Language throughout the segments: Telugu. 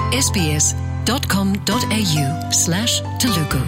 sbs.com.au/Telugu.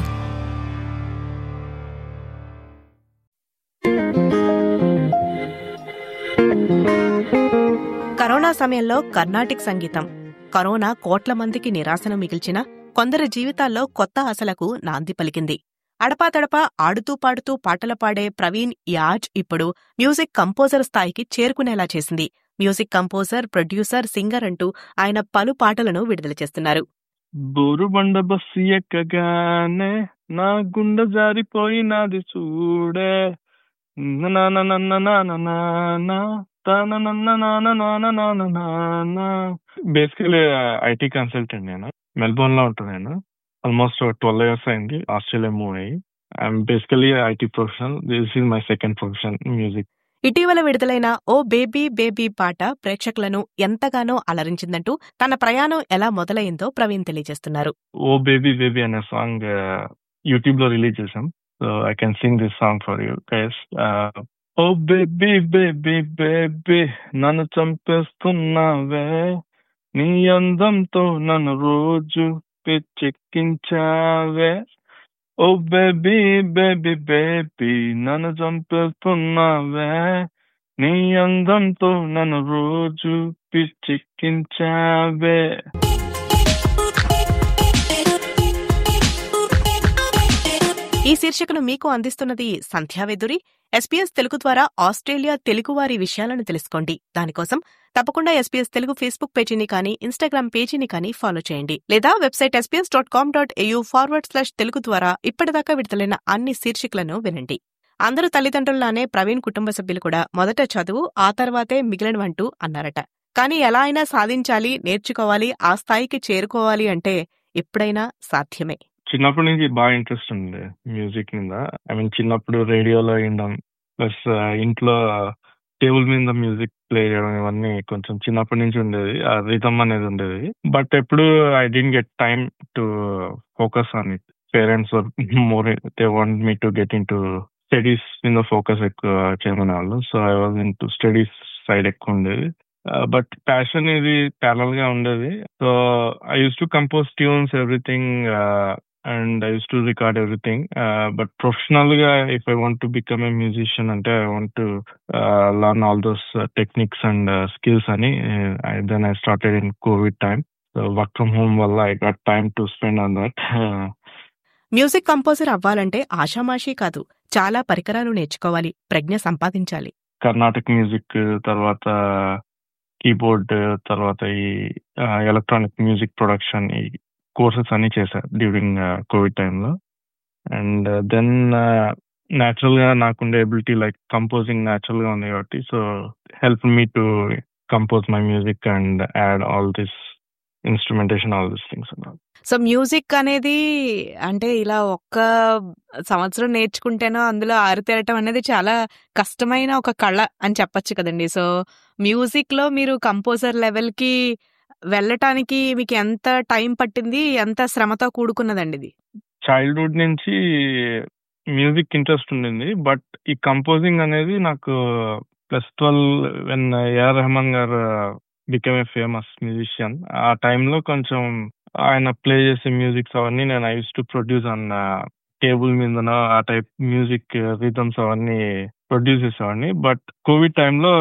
కరోనా సమయంలో కర్ణాటిక్ సంగీతం. కరోనా కోట్ల మందికి నిరాశను మిగిల్చిన కొందరి జీవితాల్లో కొత్త ఆశలకు నాంది పలికింది. అడపాతడపా ఆడుతూ పాడుతూ పాటలు పాడే ప్రవీణ్ యాజ్ ఇప్పుడు మ్యూజిక్ కంపోజర్ స్థాయికి చేరుకునేలా చేసింది. మ్యూజిక్ కంపోజర్, ప్రొడ్యూసర్, సింగర్ అంటూ ఆయన పలు పాటలను విడుదల చేస్తున్నారు. బోరుబండ బస్సు ఎక్కగానే నా గుండె జారిపోయినది చూడే, బేసికలీ ఐటీ కన్సల్టెంట్. నేను మెల్బోర్న్ లో ఉంటాను. నేను ఆల్మోస్ట్ 12 years అయింది ఆస్ట్రేలియా మూవ్ అయ్యి. I'm basically IT professional. This is my second profession, music. ఇటీవల విడుదలైన ఓ బేబీ బేబీ పాట ప్రేక్షకులను ఎంతగానో అలరించిందంటూ తన ప్రయాణం ఎలా మొదలైందో ప్రవీణ్ తెలియజేస్తున్నారు. ఓ బేబీ బేబీ అనే సాంగ్ యూట్యూబ్ లో రిలీజ్ చేసాం. So I can sing this song for you guys. Oh baby baby baby నన్ను చంపేస్తున్నావే, నీ అందంతో నన్ను రోజు పిచ్చెక్కించావే. ఓ బేబీ బేబీ బేబీ నన్ను చంపేస్తున్నావే, నీ అందంతో నన్ను రోజు పిచ్చెక్కించావే. ఈ శీర్షికను మీకు అందిస్తున్నది సంధ్యావేదురి. ఎస్పీఎస్ తెలుగు ద్వారా ఆస్ట్రేలియా తెలుగువారి విషయాలను తెలుసుకోండి. దానికోసం తప్పకుండా ఎస్పీఎస్ తెలుగు ఫేస్బుక్ పేజీని కానీ, ఇన్స్టాగ్రామ్ పేజీని కానీ ఫాలో చేయండి. లేదా వెబ్సైట్ sbs.com.au/తెలుగు ద్వారా ఇప్పటిదాకా విడుదలైన అన్ని శీర్షికలను వినండి. అందరూ తల్లిదండ్రుల్లానే ప్రవీణ్ కుటుంబ సభ్యులు కూడా మొదట చదువు, ఆ తర్వాతే మిగిలినవంటూ అన్నారట. కానీ ఎలా అయినా సాధించాలి, నేర్చుకోవాలి, ఆ స్థాయికి చేరుకోవాలి అంటే ఎప్పుడైనా సాధ్యమే. చిన్నప్పటి నుంచి బాగా ఇంట్రెస్ట్ ఉంది మ్యూజిక్ మీద. ఐ మీన్ చిన్నప్పుడు రేడియోలో వినడం, ప్లస్ ఇంట్లో టేబుల్ మీద మ్యూజిక్ ప్లే చేయడం, ఇవన్నీ కొంచెం చిన్నప్పటి నుంచి ఉండేది. ఆ రిథమ్ అనేది ఉండేది. బట్ ఎప్పుడు I don't get time to focus on it. Parents more they want me to get into studies మీద ఫోకస్ ఎక్కువ చేయమనే వాళ్ళు. So I was into studies side ఎక్కువ ఉండేది. బట్ ప్యాషన్ ఇది ప్యారల్ గా ఉండేది. So I use to compose tunes, everything, and I used to record everything. But professionally, if I want to become a musician, I want to learn all those techniques and skills. Then I started in COVID time. So work from home, I got time to spend on that. Music composer అవ్వాలంటే ఆషామాషీ కాదు, చాలా పరికరాలు నేర్చుకోవాలి, ప్రజ్ఞ సంపాదించాలి. కర్ణాటక మ్యూజిక్ తర్వాత కీబోర్డ్, తర్వాత ఈ ఎలక్ట్రానిక్ మ్యూజిక్ ప్రొడక్షన్, ఈ కోర్సెస్ అన్ని చేశారు డ్యూరింగ్ కోవిడ్ టైంలో. అండ్ దెన్ న్యాచురల్ గా నాకుండే ఎబిలిటీ లైక్ కంపోజింగ్ న్యాచురల్ గా ఉంది కాబట్టి, so help me to compose my music and add all this instrumentation, all this things. So music అనేది అంటే ఇలా ఒక్క సంవత్సరం నేర్చుకుంటేనో అందులో ఆరితేరటం అనేది చాలా కష్టమైన ఒక కళ అని చెప్పొచ్చు కదండి. సో మ్యూజిక్ లో మీరు కంపోజర్ లెవెల్ కి వెళ్ళటానికి మీకు ఎంత టైం పట్టింది, ఎంత శ్రమతో కూడుకున్నదండి ఇది? చైల్డ్హుడ్ నుంచి మ్యూజిక్ ఇంట్రెస్ట్ ఉండింది. బట్ ఈ కంపోజింగ్ అనేది నాకు +12 వెన్ ఏఆర్ రెహమాన్ గారు బికమ్ ఏ ఫేమస్ మ్యూజిషియన్. ఆ టైంలో కొంచెం ఆయన ప్లే చేసే మ్యూజిక్స్ అవన్నీ నేను I use to produce on table మీద, ఆ టైప్ మ్యూజిక్ రిథమ్స్ అవన్నీ ప్రొడ్యూస్ చేసేవాడిని. బట్ కోవిడ్ టైంలో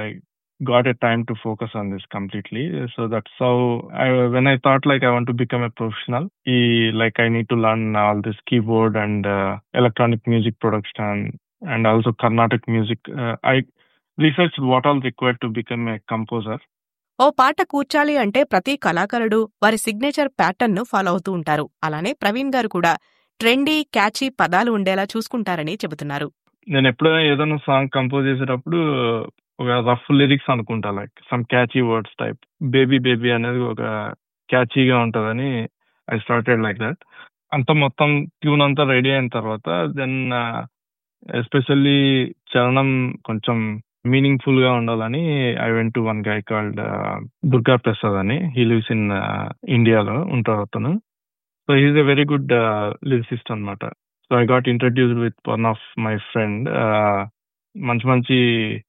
got a time to focus on this completely. So that's how when I thought like I want to become a professional, I need to learn all this keyboard and electronic music production and also Carnatic music. I researched what all required to become a composer. ఓ పాట కూర్చాలి అంటే ప్రతి కళాకారుడు వారి సిగ్నేచర్ ప్యాటర్న్ ను ఫాలో అవుతూ ఉంటారు. అలానే ప్రవీణ్ గారు కూడా ట్రెండీ, క్యాచీ పదాలు ఉండేలా చూసుకుంటారని చెబుతున్నారు. నేను ఎప్పుడైనా ఏదైనా సాంగ్ కంపోజ్ చేసేటప్పుడు ఒక రఫ్ లిరిక్స్ అనుకుంటా, like some catchy words type. Baby baby అనేది ఒక క్యాచీగా ఉంటుందని ఐ స్టార్టెడ్ లైక్ దట్. అంత మొత్తం ట్యూన్ అంతా రెడీ అయిన తర్వాత దెన్ ఎస్పెషల్లీ చరణం కొంచెం మీనింగ్ఫుల్ గా ఉండాలని I went to one guy called Durga Prasad అని. హీ లివ్స్ ఇన్ ఇండియాలో ఉంటారు అతను. So he's a very good lyricist అనమాట. So I got introduced with one of my friend. మంచి మంచి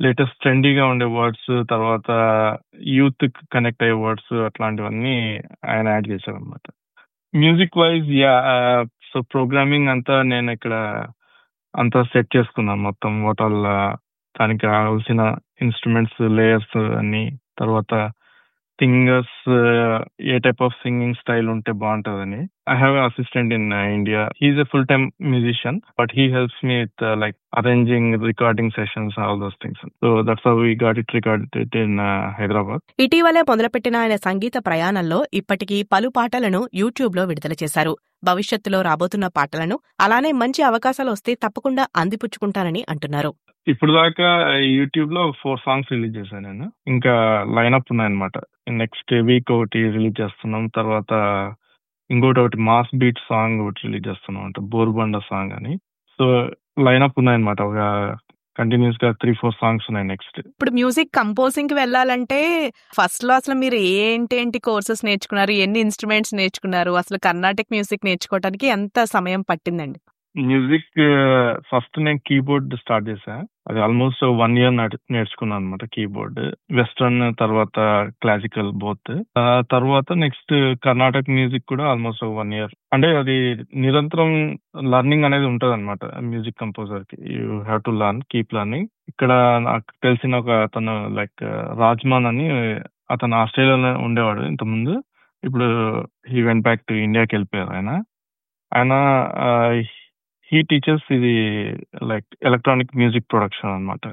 లేటెస్ట్ ట్రెండీగా ఉండే వర్డ్స్, తర్వాత యూత్ కనెక్ట్ అయ్యే వర్డ్స్ అట్లాంటివన్నీ ఆయన యాడ్ చేశారు అనమాట. మ్యూజిక్ వైజ్ సో ప్రోగ్రామింగ్ అంతా నేను ఇక్కడ అంతా సెట్ చేసుకున్నాను మొత్తం. దానికి కావాల్సిన ఇన్స్ట్రుమెంట్స్, లేయర్స్ అన్ని, తర్వాత సింగర్స్ ఏ టైప్ ఆఫ్ సింగింగ్ స్టైల్ ఉంటే బాగుంటుందని. I have assistant in India. He's a full time musician, but he helps me with like arranging, recording sessions, all those things. So that's how we got it recorded in Hyderabad. ఇటీవలే మొదలుపెట్టిన ఆయన సంగీత ప్రయాణంలో ఇప్పటికీ పలు పాటలను యూట్యూబ్ లో విడుదల చేశారు. భవిష్యత్తులో రాబోతున్న పాటలను అలానే మంచి అవకాశాలు వస్తే తప్పకుండా అందిపుచ్చుకుంటానని అంటున్నారు. ఇప్పుడు దాకా యూట్యూబ్ లో 4 songs రిలీజ్ చేశాను నేను. ఇంకా లైనప్ ఉన్నాయన్నమాట. నెక్స్ట్ వీక్ ఒకటి రిలీజ్ చేస్తున్నాం, తర్వాత ఇంకోటి మాస్ బీట్ సాంగ్ ఒకటి రిలీజ్ చేస్తున్నాం అంటే బోర్బండ సాంగ్ అని. సో లైనప్ ఉన్నాయన్నమాట. ఒక కంటిన్యూస్ గా 3-4 songs ఉన్నాయి నెక్స్ట్. ఇప్పుడు మ్యూజిక్ కంపోజింగ్ కి వెళ్ళాలంటే ఫస్ట్ లో అసలు మీరు ఏంటి కోర్సెస్ నేర్చుకున్నారు, ఎన్ని ఇన్స్ట్రుమెంట్స్ నేర్చుకున్నారు, అసలు కర్ణాటిక్ మ్యూజిక్ నేర్చుకోవడానికి ఎంత సమయం పట్టిందండి? మ్యూజిక్ ఫస్ట్ నేను కీబోర్డ్ స్టార్ట్ చేశా. అది ఆల్మోస్ట్ 1 year నేర్చుకున్నాను అనమాట కీబోర్డ్. వెస్టర్న్ తర్వాత క్లాసికల్ బోత్. తర్వాత నెక్స్ట్ కర్ణాటక మ్యూజిక్ కూడా ఆల్మోస్ట్ 1 year. అంటే అది నిరంతరం లర్నింగ్ అనేది ఉంటది అనమాట మ్యూజిక్ కంపోజర్ కి. You have to learn, keep learning. ఇక్కడ నాకు తెలిసిన ఒక అతను లైక్ రాజ్మాన్ అని, అతను ఆస్ట్రేలియాలో ఉండేవాడు ఇంతకుముందు. ఇప్పుడు హీ వెంట్ బ్యాక్ టు ఇండియాకి వెళ్ళిపోయారు ఆయన. హీ టీచర్స్ ఇది లైక్ ఎలక్ట్రానిక్ మ్యూజిక్ ప్రొడక్షన్ అనమాట.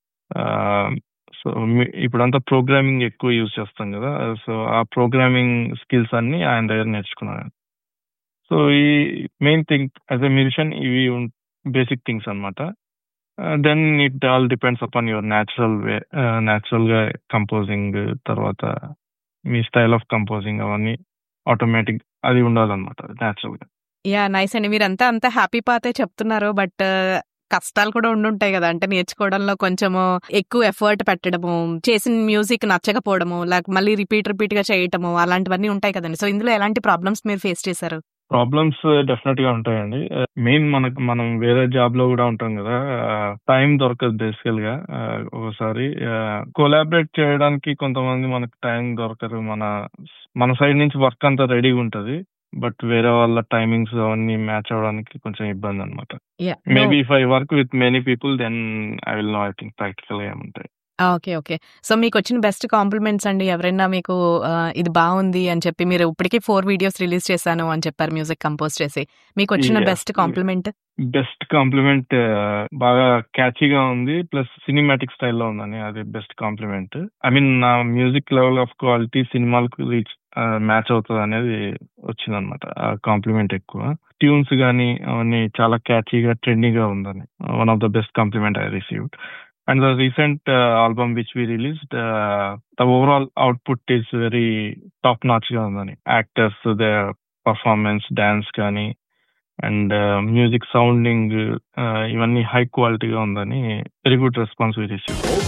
సో ఇప్పుడంతా ప్రోగ్రామింగ్ ఎక్కువ యూజ్ చేస్తాం కదా. సో ఆ ప్రోగ్రామింగ్ స్కిల్స్ అన్ని ఆయన దగ్గర నేర్చుకున్నాను. సో ఈ main thing as a musician ఇవి బేసిక్ థింగ్స్ అనమాట. Then it all depends upon your natural గా కంపోజింగ్, తర్వాత మీ స్టైల్ ఆఫ్ కంపోజింగ్ అవన్నీ ఆటోమేటిక్ అది ఉండాలన్నమాట న్యాచురల్ గా. యా, నైస్ అండి. మీరంతా అంత హ్యాపీ పాతే చెప్తున్నారు, బట్ కష్టాలు కూడా ఉండుంటాయి కదా. అంటే నేర్చుకోవడంలో కొంచెము ఎక్కువ ఎఫర్ట్ పెట్టడము, చేసిన మ్యూజిక్ నచ్చకపోవడము, లేక మళ్ళీ రిపీట్ గా చేయటము, అలాంటివన్నీ ఉంటాయి కదండి. సో ఇందులో ఎలాంటి ప్రాబ్లమ్స్ మీరు ఫేస్ చేశారు? ప్రాబ్లమ్స్ డెఫినెట్ గా ఉంటాయండి. మెయిన్ మనం వేరే జాబ్ లో కూడా ఉంటాం కదా, టైం దొరకదు బేసికల్ గా. ఒకసారి కొలాబరేట్ చేయడానికి కొంతమంది మనకు టైం దొరకరు. మన సైడ్ నుంచి వర్క్ అంతా రెడీగా ఉంటది, బట్ వేరే వాళ్ళ టైమింగ్స్ అవన్నీ మ్యాచ్ అవడానికి కొంచెం ఇబ్బంది అనమాట. Maybe if I work with many people then I will know I think practical గా ఏముంటాయి. ఓకే. సో మీకు వచ్చిన బెస్ట్ కాంప్లిమెంట్స్ అండి, ఎవరైనా మీకు ఇది బాగుంది అని చెప్పి, మీరు ఇప్పటికీ 4 videos రిలీజ్ చేశాను అని చెప్పారు మ్యూజిక్ కంపోజ్ చేసి, మీకు వచ్చిన బెస్ట్ కాంప్లిమెంట్? బెస్ట్ కాంప్లిమెంట్ బాగా క్యాచీగా ఉంది, ప్లస్ సినిమాటిక్ స్టైల్లో ఉందని, అది బెస్ట్ కాంప్లిమెంట్. ఐ మీన్ నా మ్యూజిక్ లెవెల్ ఆఫ్ క్వాలిటీ సినిమాలకు రీచ్ మ్యాచ్ అవుతుంది అనేది వచ్చిందనమాట. ఆ కాంప్లిమెంట్ ఎక్కువ. ట్యూన్స్ గానీ అవన్నీ చాలా క్యాచీగా, ట్రెండీగా ఉందని one of the best compliment I received. And the recent album which we released, the overall output is very top-notch ga undani. Actors, their performance, dance gaani, and music sounding ivanni high quality ga undani. Very good response we received. Oh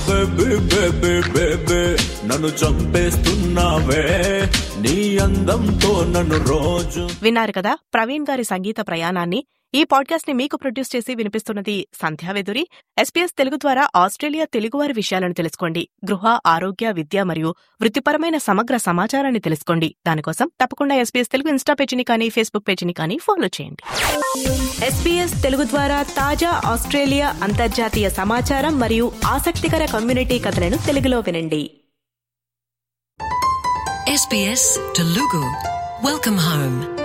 baby nanu champestunnave nee andamto nanu roju. విన్నారు కదా ప్రవీణ్ గారి సంగీత ప్రయాణాన్ని. ఈ పాడ్కాస్ట్ ని మీకు ప్రొడ్యూస్ చేసి వినిపిస్తున్నది సంధ్యావేదురి. SBS తెలుగు ద్వారా ఆస్ట్రేలియా తెలుగువారి విషయాలను తెలుసుకోండి. గృహ, ఆరోగ్య, విద్య మరియు వృత్తిపరమైన సమగ్ర సమాచారాన్ని తెలుసుకోండి. దానికోసం తప్పకుండా SBS తెలుగు ఇన్స్టా పేజీని కానీ ఫేస్బుక్ పేజీని కానీ ఫాలో చేయండి. SBS తెలుగు ద్వారా తాజా ఆస్ట్రేలియా, అంతర్జాతీయ సమాచారం మరియు ఆసక్తికర కమ్యూనిటీ కథలను తెలుగులో వినండి. SBS Telugu. Welcome home.